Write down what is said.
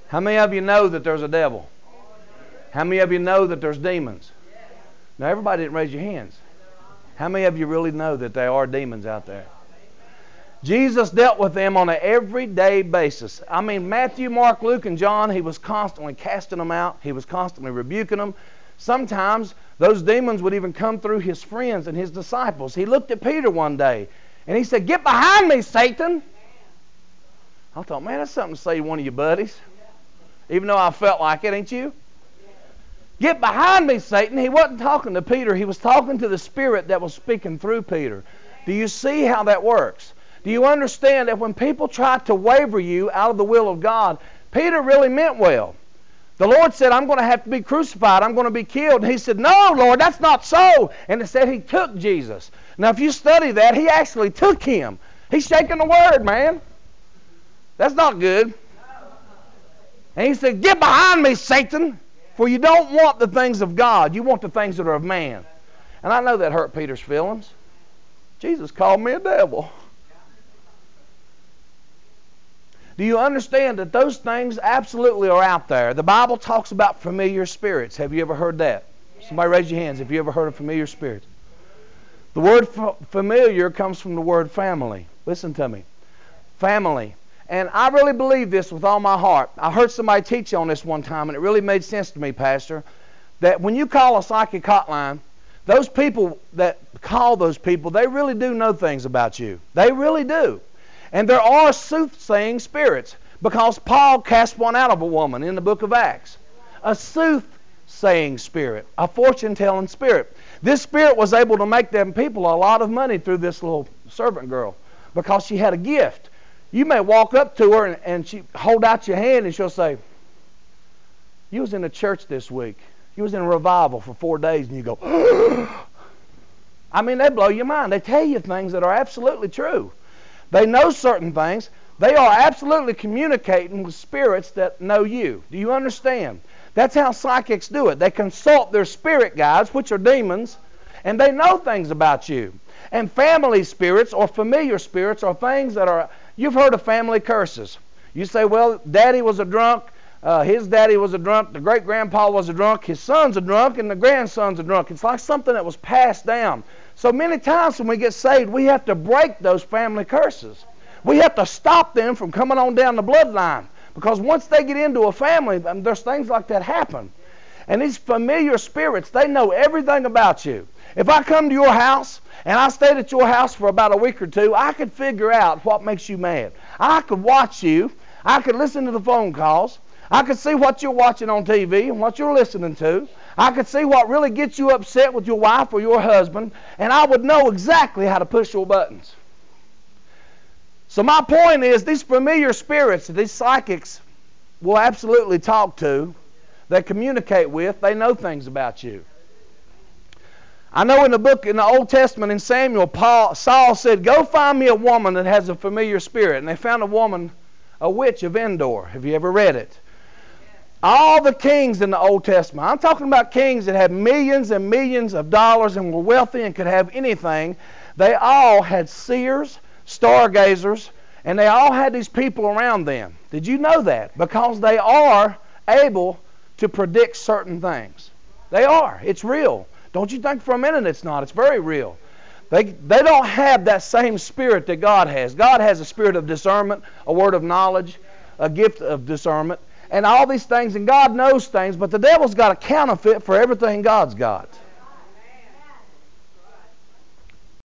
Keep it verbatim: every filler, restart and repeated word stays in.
How many of you know that there's a devil? How many of you know that there's demons? Now, everybody didn't raise your hands. How many of you really know that there are demons out there? Jesus dealt with them on an everyday basis. I mean, Matthew, Mark, Luke, and John, he was constantly casting them out. He was constantly rebuking them. Sometimes those demons would even come through his friends and his disciples. He looked at Peter one day and he said, "Get behind me, Satan." I thought, man, that's something to say to one of your buddies. Even though I felt like it, ain't you? "Get behind me, Satan." He wasn't talking to Peter. He was talking to the Spirit that was speaking through Peter. Do you see how that works? Do you understand that when people try to waver you out of the will of God, Peter really meant well. The Lord said, "I'm going to have to be crucified. I'm going to be killed." And he said, "No, Lord, that's not so." And it said he took Jesus. Now, if you study that, he actually took him. He's shaking the word, man. That's not good. And he said, "Get behind me, Satan, for you don't want the things of God. You want the things that are of man." And I know that hurt Peter's feelings. Jesus called me a devil. Do you understand that those things absolutely are out there? The Bible talks about familiar spirits. Have you ever heard that? Somebody raise your hands if you ever heard of familiar spirits. The word familiar comes from the word family. Listen to me. Family. And I really believe this with all my heart. I heard somebody teach on this one time, and it really made sense to me, Pastor, that when you call a psychic hotline, those people that call those people, they really do know things about you. They really do. And there are soothsaying spirits, because Paul cast one out of a woman in the book of Acts. A soothsaying spirit, a fortune-telling spirit. This spirit was able to make them people a lot of money through this little servant girl because she had a gift. You may walk up to her and, and she hold out your hand and she'll say, "You was in a church this week. You was in a revival for four days." And you go, I mean, they blow your mind. They tell you things that are absolutely true. They know certain things. They are absolutely communicating with spirits that know you. Do you understand? That's how psychics do it. They consult their spirit guides, which are demons, and they know things about you. And family spirits or familiar spirits are things that are, you've heard of family curses. You say, well, daddy was a drunk, uh, his daddy was a drunk, the great-grandpa was a drunk, his son's a drunk, and the grandson's a drunk. It's like something that was passed down. So many times when we get saved, we have to break those family curses. We have to stop them from coming on down the bloodline. Because once they get into a family, there's things like that happen. And these familiar spirits, they know everything about you. If I come to your house and I stayed at your house for about a week or two, I could figure out what makes you mad. I could watch you. I could listen to the phone calls. I could see what you're watching on T V and what you're listening to. I could see what really gets you upset with your wife or your husband, and I would know exactly how to push your buttons. So my point is, these familiar spirits, these psychics will absolutely talk to, they communicate with, they know things about you. I know in the book, in the Old Testament, in Samuel, Paul, Saul said, "Go find me a woman that has a familiar spirit." And they found a woman, a witch of Endor. Have you ever read it? All the kings in the Old Testament, I'm talking about kings that had millions and millions of dollars and were wealthy and could have anything, they all had seers, stargazers, and they all had these people around them. Did you know that? Because they are able to predict certain things. They are. It's real. Don't you think for a minute it's not. It's very real. They, they don't have that same spirit that God has. God has a spirit of discernment, a word of knowledge, a gift of discernment, and all these things, and God knows things, but the devil's got a counterfeit for everything God's got.